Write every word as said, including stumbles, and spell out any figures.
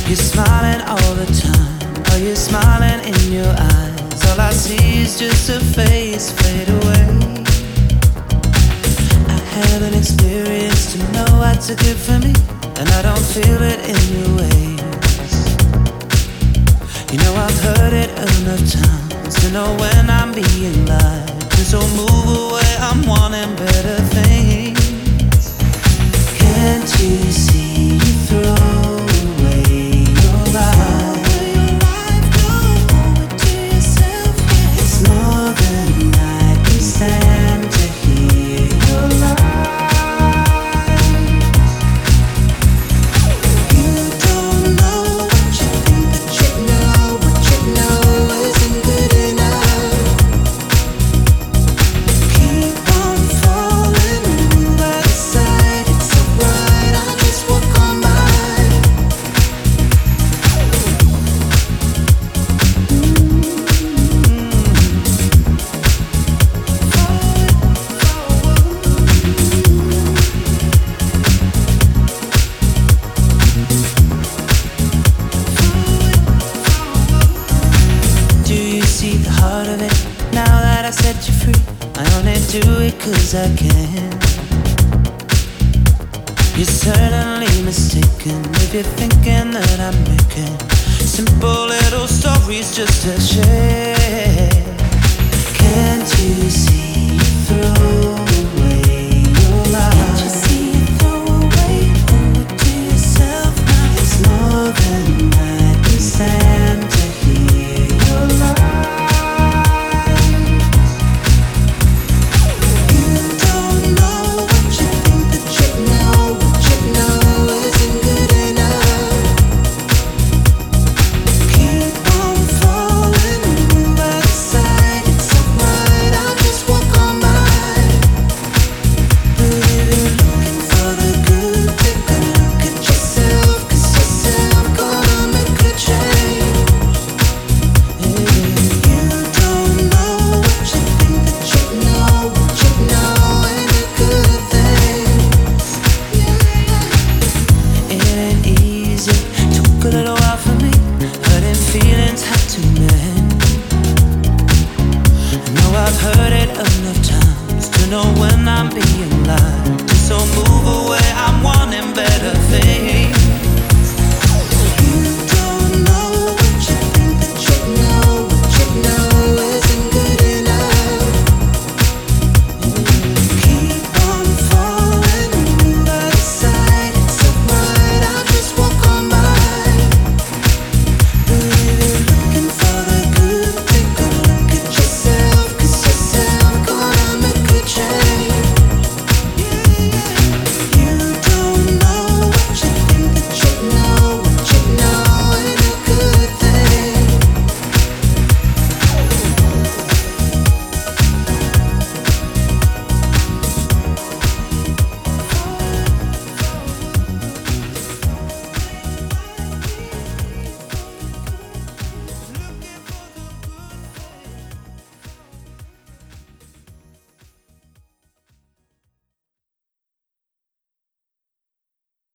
You're smiling all the time. Are you smiling in your eyes? All I see is just a face fade away. I haven't experienced to know what's good for me, and I don't feel it in your ways. You know I've heard it enough times to know when I'm being lied to. So move away, I'm wanting better things. Can't you see you throw away your life? It's more than I can stand to hear your lies. You don't know what you think that you know. What you know isn't good enough. Keep on falling by the side. It's so bright, I'll just walk on by. Do you see the heart of it? Now that I set you free, I only do it 'cause I can. You're certainly mistaken if you're thinking that I'm making simple little stories just to share. Can't you see you throw away your life? Can't you see you throw away, owe it to yourself now? It's more than I can stand to hear your lies. You don't know what you think that you know. What you know isn't good enough. Keep on falling by the side. It's so bright, I'll just walk on by. But if you're looking for the good, take a look at yourself, 'cause yourself gonna make a change. You don't know what you think that you know. What you know ain't a good thing. It ain't easy, took a little while for me. Hurting feelings had to mend. I know I've heard it enough times to know when I'm being lied to. So